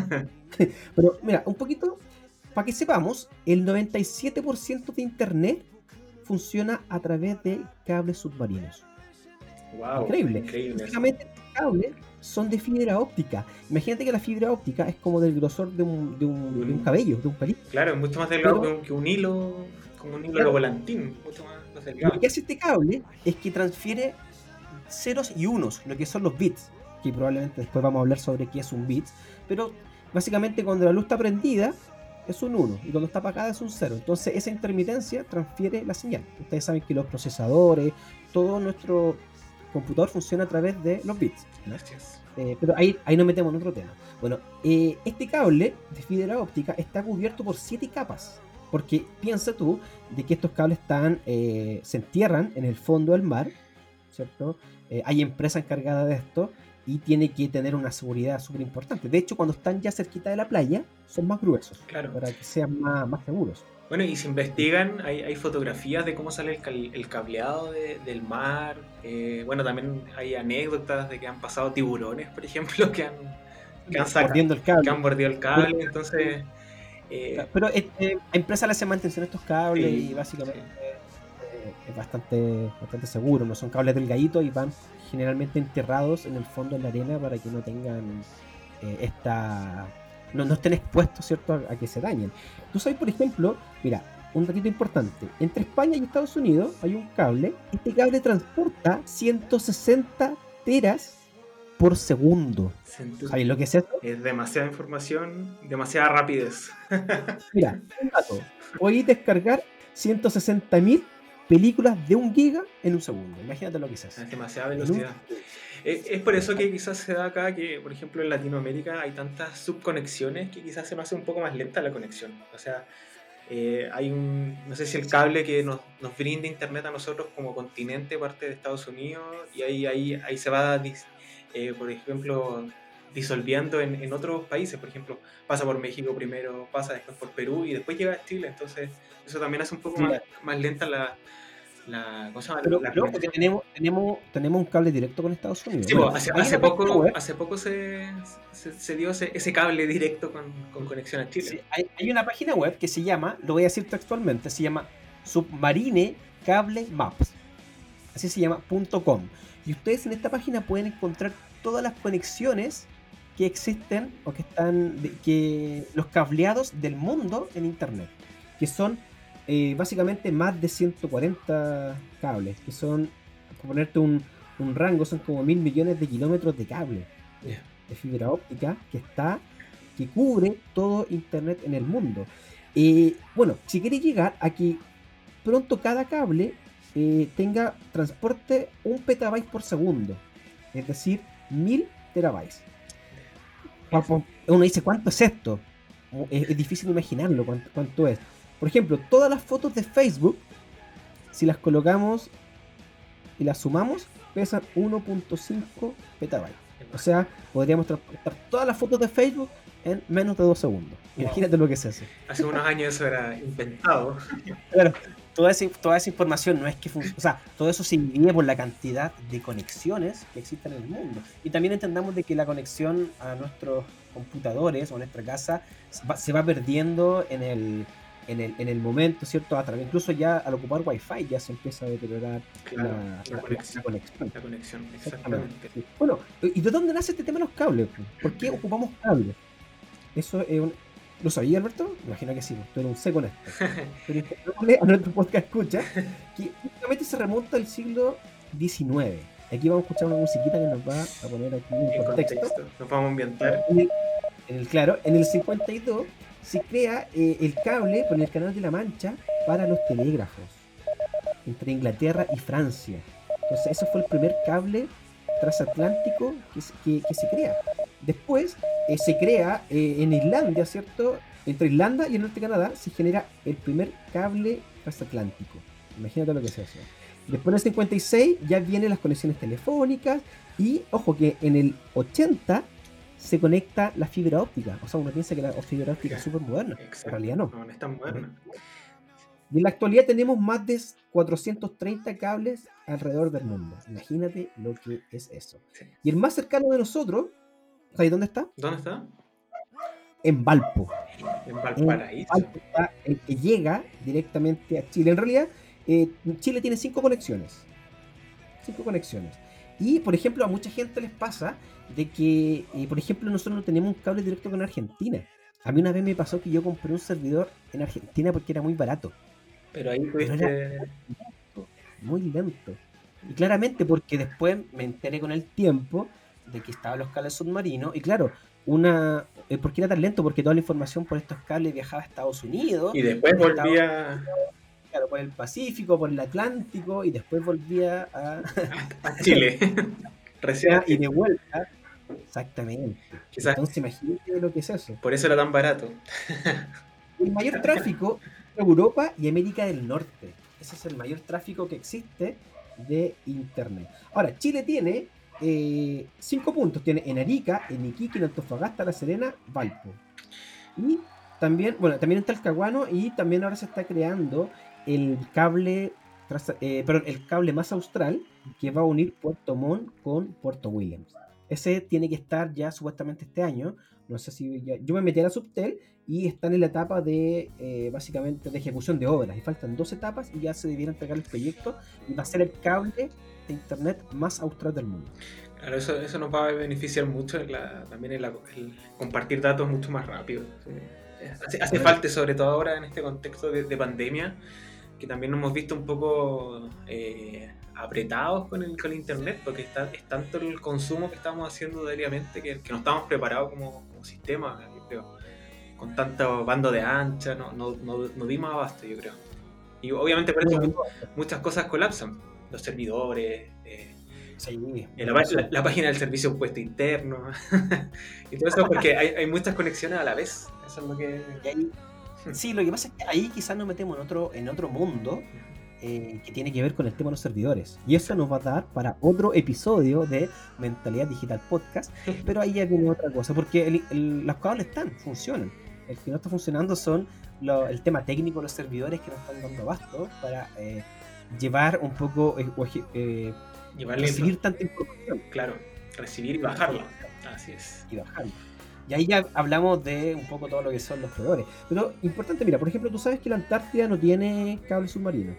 Pero mira, un poquito, para que sepamos, el noventa y siete por ciento de Internet funciona a través de cables submarinos. Wow, Increíble. increíble. Básicamente, estos cables son de fibra óptica. Imagínate que la fibra óptica es como del grosor de un, de un, de un cabello, de un pelito. Claro, es mucho más delgado Pero- que, un, que un hilo, como un hilo Claro. de volantín, mucho más, más delgado. Lo que hace este cable es que transfiere ceros y unos, lo que son los bits, que probablemente después vamos a hablar sobre qué es un bit, pero básicamente cuando la luz está prendida es un uno y cuando está apagada es un cero. Entonces esa intermitencia transfiere la señal. Ustedes saben que los procesadores, todo nuestro computador funciona a través de los bits, ¿no? Gracias. Eh, pero ahí, ahí nos metemos en otro tema. Bueno, eh, este cable de fibra óptica está cubierto por siete capas. Porque piensa tú de que estos cables están, eh, se entierran en el fondo del mar, ¿cierto? Eh, hay empresas encargadas de esto y tiene que tener una seguridad súper importante. De hecho, cuando están ya cerquita de la playa, son más gruesos, Claro. para que sean más, más seguros. Bueno, y se investigan, hay, hay fotografías de cómo sale el, cal- el cableado de- del mar. Eh, bueno, también hay anécdotas de que han pasado tiburones, por ejemplo, que han, que han sacado, mordiendo el que cable. han mordido el cable. Entonces, eh, Pero este, a empresa le hace mantención a estos cables sí, y básicamente sí. eh, es bastante, bastante seguro. No son cables delgaditos y van generalmente enterrados en el fondo de la arena para que no tengan eh, esta. No, no estén expuestos, ¿cierto?, a, a que se dañen. Tú sabes, por ejemplo, mira, un datito importante. Entre España y Estados Unidos hay un cable. Este cable transporta ciento sesenta teras por segundo. Siento ¿Sabes que lo que es eso? es demasiada información, demasiada rapidez. Mira, un dato. Podéis descargar ciento sesenta mil películas de un giga en un segundo. Imagínate lo que es eso. Es demasiada En un velocidad. segundo. Es, es por eso que quizás se da acá que, por ejemplo, en Latinoamérica hay tantas subconexiones que quizás se nos hace un poco más lenta la conexión. O sea, eh, hay un, no sé si el cable que nos, nos brinda internet a nosotros como continente parte de Estados Unidos y ahí, ahí, ahí se va, dis- eh, por ejemplo, disolviendo en, en otros países. Por ejemplo, pasa por México primero, pasa después por Perú y después llega a Chile. Entonces, eso también hace un poco más, Claro. más lenta la, la, ¿cómo se llama? Pero, La pero porque conexión. tenemos, tenemos, tenemos un cable directo con Estados Unidos. Sí, Bueno, pues, hace, hay hace una página poco, web. hace poco se, se, se dio ese, ese cable directo con, con conexión a Chile. Sí, hay, hay una página web que se llama, lo voy a decir textualmente, se llama Submarine Cable Maps. Así se llama .com. Y ustedes en esta página pueden encontrar todas las conexiones que existen o que están, de- que los cableados del mundo en internet, que son eh, básicamente más de ciento cuarenta cables, que son, por ponerte un, un rango, son como mil millones de kilómetros de cable Yeah. de fibra óptica que está, que cubre todo internet en el mundo. Eh, bueno, si queréis llegar a que pronto cada cable eh, tenga transporte un petabyte por segundo, es decir, mil terabytes. Pa- pa- Uno dice, ¿cuánto es esto? O- Es, es difícil imaginarlo cuánto, cuánto es. Por ejemplo, todas las fotos de Facebook, si las colocamos y las sumamos, pesan uno punto cinco petabytes. O sea, podríamos transportar todas las fotos de Facebook en menos de dos segundos. Wow. Imagínate lo que es eso. Hace unos años eso era inventado. Claro, toda esa, toda esa información no es que funcione, o sea, todo eso se divide por la cantidad de conexiones que existen en el mundo. Y también entendamos de que la conexión a nuestros computadores o a nuestra casa se va, se va perdiendo en el, en el, en el momento, ¿cierto? A través, incluso ya al ocupar Wi-Fi ya se empieza a deteriorar Claro, la, la la- la conexión. conexión. La conexión, Exactamente. exactamente. Sí. Bueno, ¿y de dónde nace este tema de los cables? ¿Por qué ocupamos cables? Eso es un... ¿Lo sabía, Alberto? Me imagino que sí, tú eres un seco en esto. Pero informémosle a nuestro podcast escucha que únicamente se remonta al siglo diecinueve. Aquí vamos a escuchar una musiquita que nos va a poner aquí en En contexto. contexto, nos vamos a ambientar. En el, en el- claro, en el cincuenta y dos se crea eh, el cable por el Canal de la Mancha para los telégrafos entre Inglaterra y Francia. Entonces, ese fue el primer cable transatlántico que, se- que, que se crea. Después eh, se crea eh, en Islandia, ¿cierto? Entre Irlanda y el norte de Canadá se genera el primer cable transatlántico. Imagínate lo que es eso. Después en el cincuenta y seis ya vienen las conexiones telefónicas y, ojo, que en el ochenta se conecta la fibra óptica. O sea, uno piensa que la fibra óptica es súper moderna. En Exacto. realidad no. No, no es tan moderna. Y en la actualidad tenemos más de cuatrocientos treinta cables alrededor del mundo. Imagínate lo que es eso. Sí. Y el más cercano de nosotros, ¿sabes dónde está? ¿Dónde está? En Valpo. En En Valparaíso. Valpo está el que llega directamente a Chile. En realidad, eh, Chile tiene cinco conexiones. Cinco conexiones. Y, por ejemplo, a mucha gente les pasa de que, eh, por ejemplo, nosotros no tenemos un cable directo con Argentina. A mí una vez me pasó que yo compré un servidor en Argentina porque era muy barato. Pero ahí Pero tuviste. era lento, muy lento. Y claramente porque después me enteré con el tiempo de que estaban los cables submarinos. Y claro, una eh, ¿por qué era tan lento? Porque toda la información por estos cables viajaba a Estados Unidos. Y después de Estados- volvía claro, por el Pacífico, por el Atlántico, y después volvía a, a Chile. Recién. y de vuelta. Exactamente. Quizás Entonces imagínate lo que es eso. por eso era tan barato. El mayor tráfico es Europa y América del Norte. Ese es el mayor tráfico que existe de Internet. Ahora, Chile tiene eh, cinco puntos. Tiene en Arica, en Iquique, en Antofagasta, La Serena, Valpo. Y también, bueno, también en Talcahuano y también ahora se está creando el cable, tras- eh, perdón, el cable más austral que va a unir Puerto Montt con Puerto Williams. Ese tiene que estar ya supuestamente este año. No sé si ya- yo me metí a la Subtel y están en la etapa de eh, básicamente de ejecución de obras y faltan dos etapas y ya se debiera entregar el proyecto y va a ser el cable de internet más austral del mundo. Claro, eso, eso nos va a beneficiar mucho en la- también en la- el compartir datos mucho más rápido. Sí. Hace, hace falta, sobre todo ahora en este contexto de, de pandemia, que también nos hemos visto un poco eh, apretados con el, con el internet, porque está, es tanto el consumo que estamos haciendo diariamente que, que no estamos preparados como, como sistema, yo creo. Con tanto bando de ancha, no, no, no, no dimos abasto, yo creo. Y obviamente por eso Bueno, muchas cosas colapsan. Los servidores, eh, sí, eh, la, la- la página del servicio de puesto interno, y todo eso porque hay, hay muchas conexiones a la vez. Eso es lo que... y ahí- sí, lo que pasa es que ahí quizás nos metemos en otro, en otro mundo eh, que tiene que ver con el tema de los servidores. Y eso nos va a dar para otro episodio de Mentalidad Digital Podcast. Pero ahí ya viene otra cosa, porque el- el- los cables están, funcionan. El que no está funcionando son lo- el tema técnico de los servidores que nos están dando abasto para eh, llevar un poco, eh, o eje- eh, Llevarle recibir info- tanta información Claro, recibir y bajarla. Así es. y bajarla. Y ahí ya hablamos de un poco todo lo que son los proveedores. Pero importante, mira, por ejemplo, tú sabes que la Antártida no tiene cable submarino.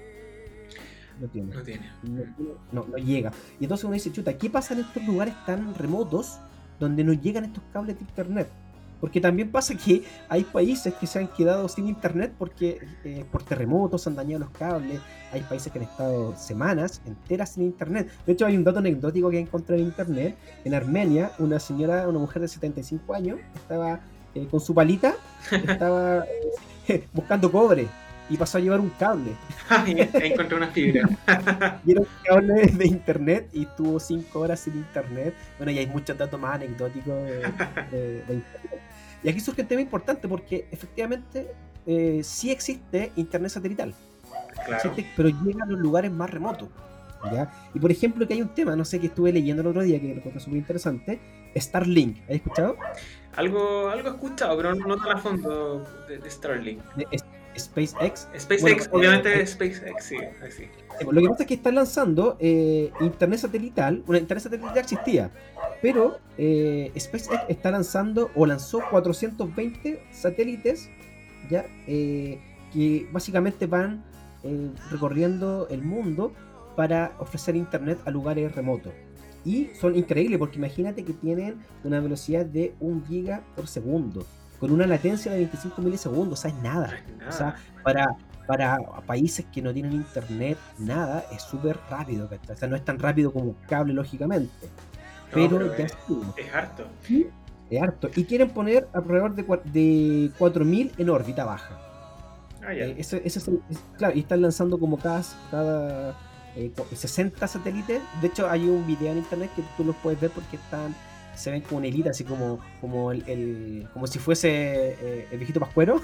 No tiene. No tiene. No, no, no llega. Y entonces uno dice, chuta, ¿qué pasa en estos lugares tan remotos donde no llegan estos cables de internet? Porque también pasa que hay países que se han quedado sin internet porque eh, por terremotos se han dañado los cables. Hay países que han estado semanas enteras sin internet. De hecho, hay un dato anecdótico que encontré en internet. En Armenia, una señora, una mujer de setenta y cinco años, estaba eh, con su palita, estaba eh, buscando cobre y pasó a llevar un cable. Ahí ahí encontré una fibra. Y era un cable de internet y estuvo cinco horas sin internet. Bueno, y hay muchos datos más anecdóticos de, de- de internet. Y aquí surge un tema importante porque efectivamente eh, sí existe internet satelital, Claro. existe, pero llega a los lugares más remotos. ¿Ya? Y por ejemplo, que hay un tema, no sé, que estuve leyendo el otro día que lo encontré súper interesante: Starlink. ¿Has escuchado? Algo, algo he escuchado, pero no tan a fondo de, de Starlink. De es- SpaceX. SpaceX, Bueno, obviamente eh, SpaceX, sí, así. Lo que pasa es que están lanzando eh, internet satelital. Bueno, internet satelital ya existía, pero eh, SpaceX está lanzando o lanzó cuatrocientos veinte satélites ya eh, que básicamente van eh, recorriendo el mundo para ofrecer internet a lugares remotos. Y son increíbles porque imagínate que tienen una velocidad de un giga por segundo, con una latencia de veinticinco milisegundos, o sea, es nada. Nada. O sea, para, para países que no tienen internet, nada, es súper rápido, ¿cachai? O sea, no es tan rápido como un cable, lógicamente. No, Pero, pero ya es, estuvo. es harto. Y es harto. Y quieren poner alrededor de, cua- de cuatro mil en órbita baja. Ah, ya. Eh, eso, eso es, el- es- claro, y están lanzando como cada, cada eh, cu- sesenta satélites. De hecho, hay un video en internet que tú los puedes ver porque están, se ven como una hilita, así como, como el, el- como si fuese eh, el viejito pascuero.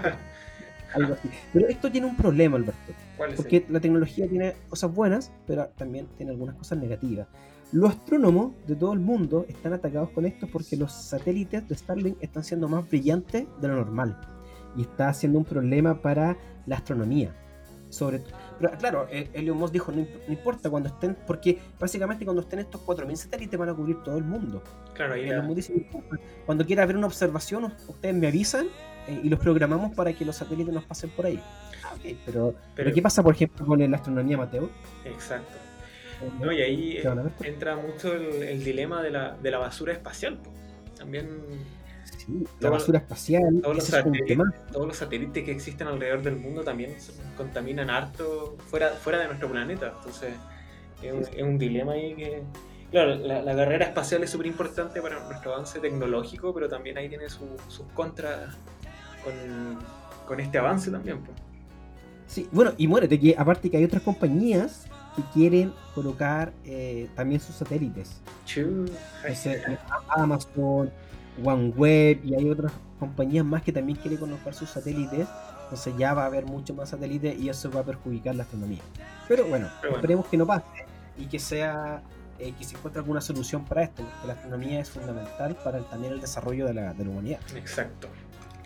Algo así. Pero esto tiene un problema, Alberto. ¿Cuál es Porque el? la tecnología tiene cosas buenas, pero también tiene algunas cosas negativas. Los astrónomos de todo el mundo están atacados con esto porque los satélites de Starlink están siendo más brillantes de lo normal. Y está siendo un problema para la astronomía. Sobre pero claro, eh, Elon Musk dijo, no, imp- no importa cuando estén, porque básicamente cuando estén estos cuatro mil satélites van a cubrir todo el mundo. Claro, ahí Elon la, Musk dice, no importa, cuando quiera ver una observación, u- ustedes me avisan eh, y los programamos para que los satélites nos pasen por ahí. Ah, ok, pero, pero, Pero- ¿qué pasa, por ejemplo, con la astronomía, Mateo? exacto. No, y ahí ¿Qué van a ver? entra mucho el, el dilema de la, de la basura espacial, po. También Sí, la todo- basura espacial, todos los, ese es un satélites, tema. todos los satélites que existen alrededor del mundo también se- contaminan harto fuera, fuera de nuestro planeta. Entonces es un, es un dilema ahí que... Claro, la, la carrera espacial es súper importante para nuestro avance tecnológico, pero también ahí tiene su- sus contras con, con este avance también, po. Sí, bueno, y muérete que aparte que hay otras compañías que quieren colocar eh, también sus satélites. Chu, ay, No sé, Amazon, OneWeb y hay otras compañías más que también quieren colocar sus satélites. Entonces ya va a haber mucho más satélites y eso va a perjudicar la astronomía. Pero bueno, Pero bueno. esperemos que no pase y que sea eh, que se encuentre alguna solución para esto, porque la astronomía es fundamental para el- también el desarrollo de la, de la humanidad. exacto.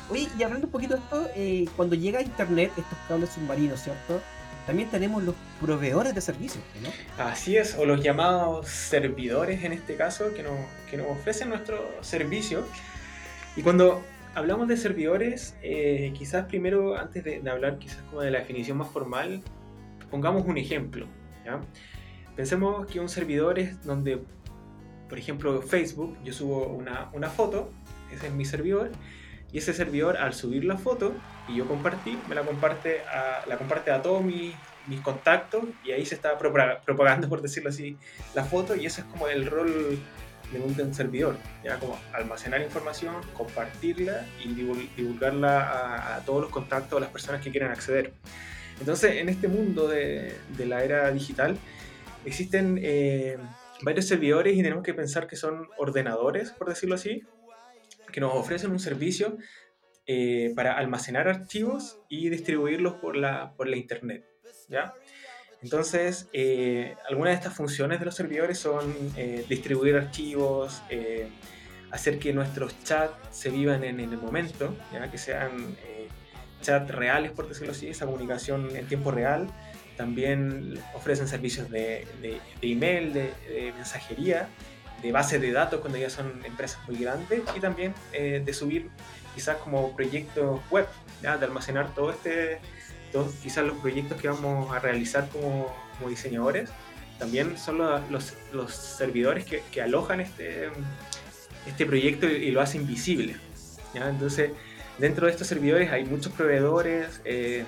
Oye, y hablando un poquito de esto, eh, cuando llega a internet, estos cables submarinos, ¿cierto? También tenemos los proveedores de servicios, ¿no? Así es, o los llamados servidores en este caso, que nos, que nos ofrecen nuestro servicio. Y cuando hablamos de servidores, eh, quizás primero, antes de, de hablar quizás como de la definición más formal, pongamos un ejemplo, ¿ya? Pensemos que un servidor es donde, por ejemplo, Facebook, yo subo una, una foto, ese es mi servidor, y ese servidor, al subir la foto y yo compartí, me la comparte a, la comparte a todos mis, mis contactos, y ahí se está propagando, por decirlo así, la foto, y ese es como el rol de un, de un servidor, ya, como almacenar información, compartirla y divulgarla a, a todos los contactos, a las personas que quieran acceder. Entonces, en este mundo de, de la era digital, existen eh, varios servidores, y tenemos que pensar que son ordenadores, por decirlo así, que nos ofrecen un servicio eh, para almacenar archivos y distribuirlos por la, por la internet, ¿ya? Entonces, eh, algunas de estas funciones de los servidores son eh, distribuir archivos, eh, hacer que nuestros chats se vivan en, en el momento, ¿ya? Que sean eh, chats reales, por decirlo así, esa comunicación en tiempo real. También ofrecen servicios de, de, de email, de, de mensajería, de bases de datos cuando ya son empresas muy grandes, y también eh, de subir quizás como proyectos web, ¿ya? De almacenar todo este, todos quizás los proyectos que vamos a realizar como, como diseñadores, también son los, los, los servidores que, que alojan este, este proyecto y, y lo hacen visible, ¿ya? Entonces, dentro de estos servidores hay muchos proveedores, eh,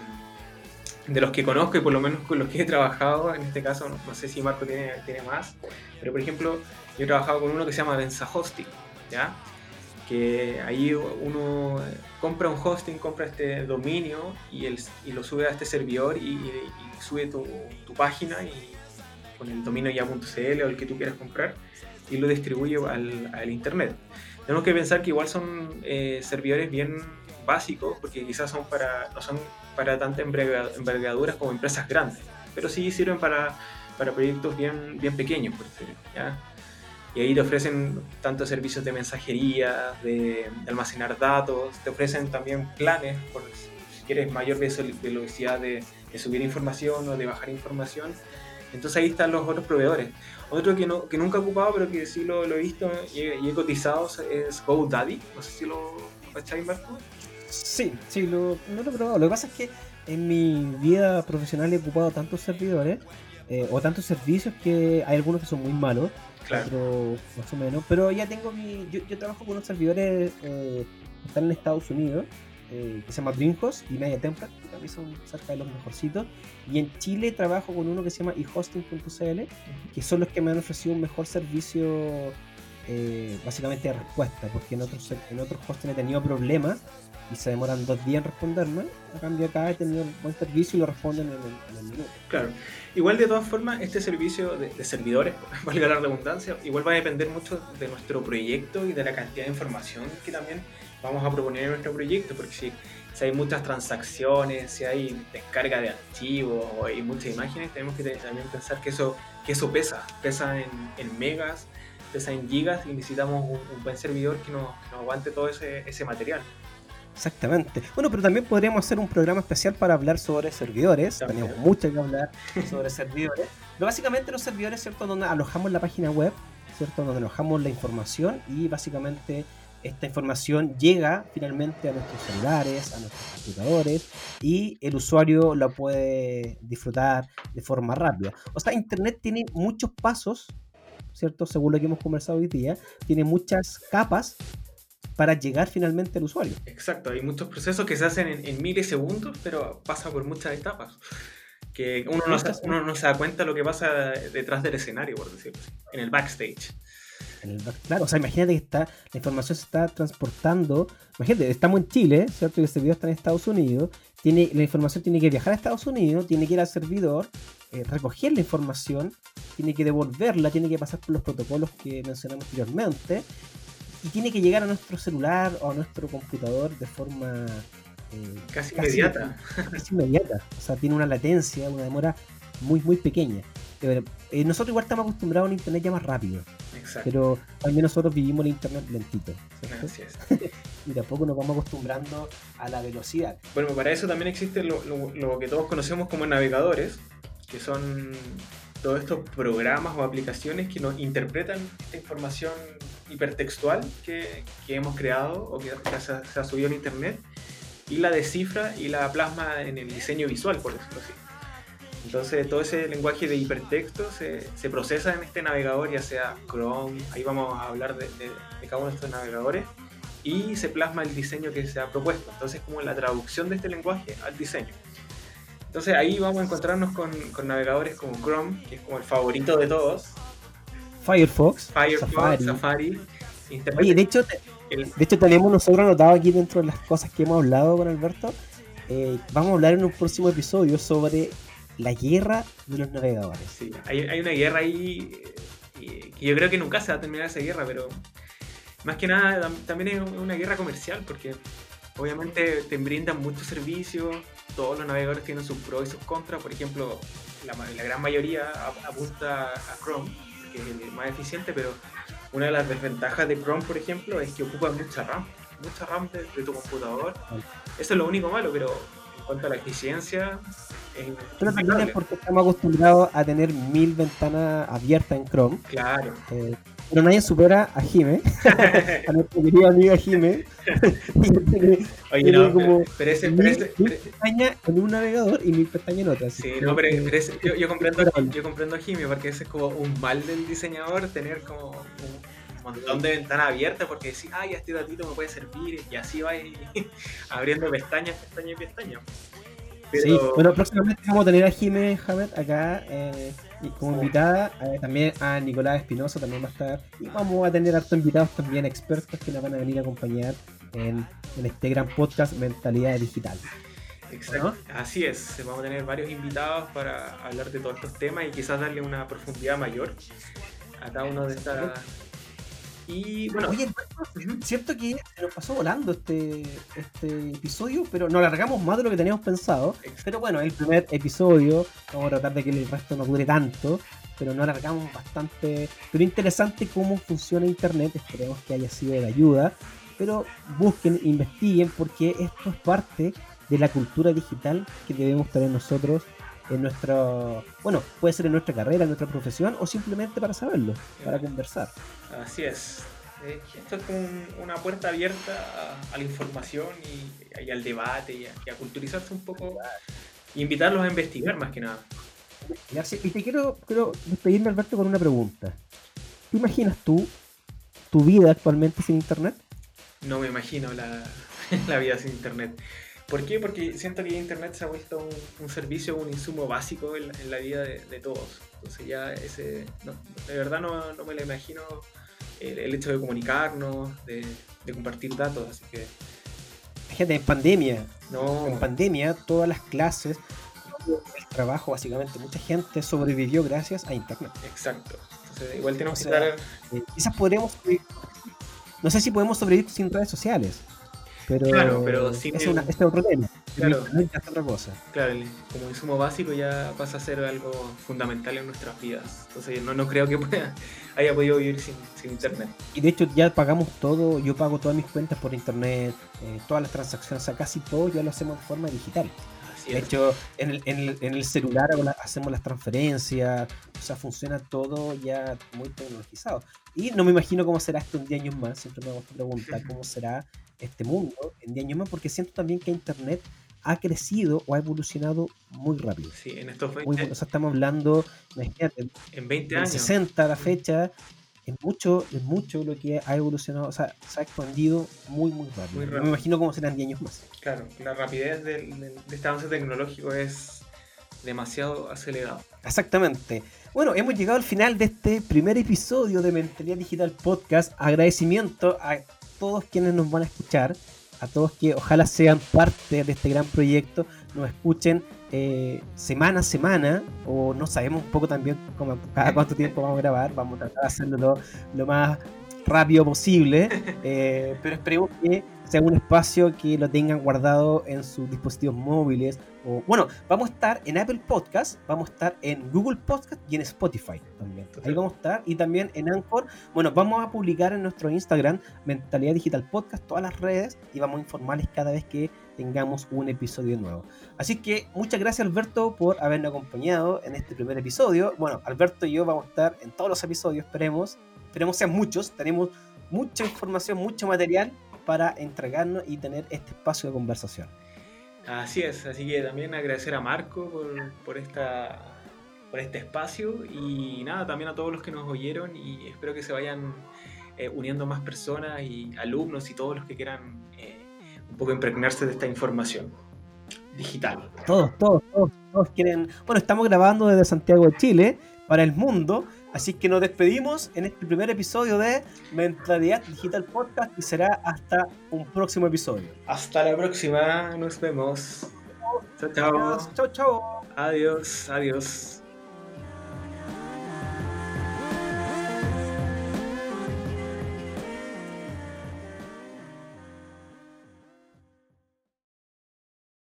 de los que conozco y por lo menos con los que he trabajado. En este caso, no, no sé si Marco tiene, tiene más, pero por ejemplo, yo he trabajado con uno que se llama Venza Hosting, ¿ya? Que ahí uno compra un hosting, compra este dominio y, el, y lo sube a este servidor, y, y, y sube tu, tu página y, con el dominio ya punto c l o el que tú quieras comprar, y lo distribuye al, al internet. Tenemos que pensar que igual son eh, servidores bien básicos, porque quizás son para, no son para tanta envergaduras como empresas grandes, pero sí sirven para, para proyectos bien, bien pequeños, por decirlo, ¿ya? Y ahí te ofrecen tanto servicios de mensajería, de, de almacenar datos, te ofrecen también planes, por si quieres mayor velocidad de, de subir información o de bajar información. Entonces ahí están los otros proveedores. Otro que, no, que nunca he ocupado, pero que sí lo, lo he visto y he, y he cotizado, es GoDaddy. No sé si lo cacháis, Marco. Sí, sí, lo, no lo he probado. Lo que pasa es que en mi vida profesional he ocupado tantos servidores eh, o tantos servicios que hay algunos que son muy malos, claro, otros más o menos. Pero ya tengo mi. Yo, yo trabajo con unos servidores eh, que están en Estados Unidos, eh, que se llama DreamHost y MediaTemplate, que también son cerca de los mejorcitos. Y en Chile trabajo con uno que se llama e hosting punto c l, uh-huh, que son los que me han ofrecido un mejor servicio, eh, básicamente de respuesta, porque en otros, en otros hosting he tenido problemas y se demoran dos días en responderme. A cambio acá he tenido un buen servicio y lo responden en el, en el minuto. Claro. Igual de todas formas, este servicio de, de servidores, valga la redundancia, igual va a depender mucho de nuestro proyecto y de la cantidad de información que también vamos a proponer en nuestro proyecto, porque si, si hay muchas transacciones, si hay descarga de archivos o hay muchas imágenes, tenemos que también pensar que eso, que eso pesa, pesa en, en megas, pesa en gigas, y necesitamos un, un buen servidor que nos, que nos aguante todo ese, ese material. Exactamente. Bueno, pero también podríamos hacer un programa especial para hablar sobre servidores. También. Tenemos mucho que hablar sobre servidores. Pero básicamente los servidores, ¿cierto? Donde alojamos la página web, ¿cierto? Donde alojamos la información, y básicamente esta información llega finalmente a nuestros celulares, a nuestros computadores, y el usuario la puede disfrutar de forma rápida. O sea, Internet tiene muchos pasos, ¿cierto? Según lo que hemos conversado hoy día, tiene muchas capas para llegar finalmente al usuario. Exacto, hay muchos procesos que se hacen en, en milisegundos, pero pasa por muchas etapas, que uno no, se, uno no se da cuenta de lo que pasa detrás del escenario, por decirlo así, en el backstage. En el back, claro, o sea, imagínate que está, la información se está transportando, imagínate, estamos en Chile, ¿cierto? Y el servidor está en Estados Unidos, tiene, la información tiene que viajar a Estados Unidos, tiene que ir al servidor, eh, recoger la información, tiene que devolverla, tiene que pasar por los protocolos que mencionamos anteriormente, y tiene que llegar a nuestro celular o a nuestro computador de forma eh, casi, casi inmediata. Casi inmediata. O sea, tiene una latencia, una demora muy, muy pequeña. Eh, eh, nosotros igual estamos acostumbrados a un internet ya más rápido. Exacto. Pero al menos nosotros vivimos el internet lentito, ¿cierto? Así es. y de a poco nos vamos acostumbrando a la velocidad. Bueno, para eso también existe lo, lo, lo que todos conocemos como navegadores, que son todos estos programas o aplicaciones que nos interpretan esta información hipertextual que, que hemos creado o que, que se, se ha subido en internet y la descifra y la plasma en el diseño visual, por decirlo así. Entonces todo ese lenguaje de hipertexto se, se procesa en este navegador, ya sea Chrome, ahí vamos a hablar de, de, de cada uno de estos navegadores, y se plasma el diseño que se ha propuesto. Entonces como la traducción de este lenguaje al diseño. Entonces ahí vamos a encontrarnos con, con navegadores como Chrome, que es como el favorito de todos. Firefox, Firefox, Safari. Safari Internet. Oye, de hecho, el... de hecho tenemos nosotros anotado aquí dentro de las cosas que hemos hablado con Alberto. Eh, vamos a hablar en un próximo episodio sobre la guerra de los navegadores. Sí, hay, hay una guerra ahí eh, que yo creo que nunca se va a terminar esa guerra, pero más que nada también es una guerra comercial, porque obviamente te brindan muchos servicios, todos los navegadores tienen sus pros y sus contras. Por ejemplo, la, la gran mayoría apunta a Chrome, que es el más eficiente, pero una de las desventajas de Chrome, por ejemplo, es que ocupa mucha RAM, mucha RAM de, de tu computador. Eso es lo único malo, pero en cuanto a la eficiencia, es pero también es porque estamos acostumbrados a tener mil ventanas abiertas en Chrome. Claro. Eh, pero nadie supera a Jime, a nuestra querida amiga Jime. Oye, no, como pero ese... Mil, ese mil pestañas en un navegador y mil pestañas en otra. Sí, no, pero, pero ese, yo, yo, comprendo, yo comprendo a Jime, porque ese es como un mal del diseñador, tener como un montón de ventanas abiertas, porque decís, ay, este datito me puede servir, y así va abriendo pestañas, pestañas y pestañas. Pero... Sí, bueno, próximamente vamos a tener a Jime Hamed acá eh, y como invitada, eh, también a Nicolás Espinosa también va a estar, y vamos a tener hartos invitados también expertos que nos van a venir a acompañar en, en este gran podcast Mentalidad Digital. Exacto, ¿no? Así es, vamos a tener varios invitados para hablar de todos estos temas y quizás darle una profundidad mayor a cada uno de estas. Y bueno, oye, uh-huh. Cierto que se nos pasó volando este, este episodio, pero nos alargamos más de lo que teníamos pensado. Pero bueno, el primer episodio, vamos a tratar de que el resto no dure tanto, pero nos alargamos bastante. Pero interesante cómo funciona Internet, esperemos que haya sido de ayuda. Pero busquen, investiguen, porque esto es parte de la cultura digital que debemos tener nosotros en nuestro, bueno, puede ser en nuestra carrera, en nuestra profesión, o simplemente para saberlo, para conversar. Así es. Esto es como un, una puerta abierta a, a la información y, y al debate y a, y a culturizarse un poco, e invitarlos a investigar más que nada. Y te quiero, quiero despedirme, Alberto, con una pregunta. ¿Te imaginas tú tu vida actualmente sin Internet? No me imagino la, la vida sin Internet. ¿Por qué? Porque siento que Internet se ha vuelto un, un servicio, un insumo básico en, en la vida de, de todos. Entonces ya ese, no, de verdad no, no me lo imagino el, el hecho de comunicarnos, de, de compartir datos, así que... Fíjate, en pandemia, no. en pandemia todas las clases, el trabajo básicamente, mucha gente sobrevivió gracias a Internet. Exacto. Entonces igual tenemos o que sea, estar... Eh, quizás podremos... No sé si podemos sobrevivir sin redes sociales. Pero, claro, pero sin es el... una, este es otro tema. Claro, no es otra cosa. Claro, el, como insumo básico ya pasa a ser algo fundamental en nuestras vidas. Entonces no, no creo que pueda, haya podido vivir sin, sin Internet. Y de hecho ya pagamos todo, yo pago todas mis cuentas por Internet, eh, todas las transacciones, o sea, casi todo ya lo hacemos de forma digital. Así de es. hecho, en el, en, el, en el celular hacemos las transferencias, o sea, funciona todo ya muy tecnologizado. Y no me imagino cómo será esto en diez años más, siempre me gusta preguntar cómo será este mundo en diez años más, porque siento también que Internet ha crecido o ha evolucionado muy rápido. Sí, en estos veinte... Muy, o sea, estamos hablando, imagínate, en veinte años. sesenta a la fecha, es mucho, es mucho lo que ha evolucionado, o sea, se ha expandido muy, muy rápido. Muy rápido. No me imagino cómo serán diez años más. Claro, la rapidez de, de, de este avance tecnológico es demasiado acelerado. Exactamente. Bueno, hemos llegado al final de este primer episodio de Mentalidad Digital Podcast. Agradecimiento a todos quienes nos van a escuchar, a todos que ojalá sean parte de este gran proyecto, nos escuchen eh, semana a semana, o no sabemos un poco también como cada cuánto tiempo vamos a grabar, vamos a tratar de hacerlo lo, lo más rápido posible, eh, pero esperemos que sea un espacio que lo tengan guardado en sus dispositivos móviles. O, bueno, vamos a estar en Apple Podcast, vamos a estar en Google Podcast y en Spotify también. Ahí vamos a estar. Y también en Anchor. Bueno, vamos a publicar en nuestro Instagram, Mentalidad Digital Podcast, todas las redes, y vamos a informarles cada vez que tengamos un episodio nuevo. Así que muchas gracias, Alberto, por habernos acompañado en este primer episodio. Bueno, Alberto y yo vamos a estar en todos los episodios, esperemos. Esperemos sean muchos. Tenemos mucha información, mucho material para entregarnos y tener este espacio de conversación. Así es, así que también agradecer a Marco por, por, esta, por este espacio y nada, también a todos los que nos oyeron y espero que se vayan eh, uniendo más personas y alumnos y todos los que quieran eh, un poco impregnarse de esta información digital. Todos, todos, todos, todos quieren... Bueno, estamos grabando desde Santiago de Chile para el mundo, así que nos despedimos en este primer episodio de Mentalidad Digital Podcast y será hasta un próximo episodio. Hasta la próxima, nos vemos. Chao, chao. Chao, chao. Adiós, adiós.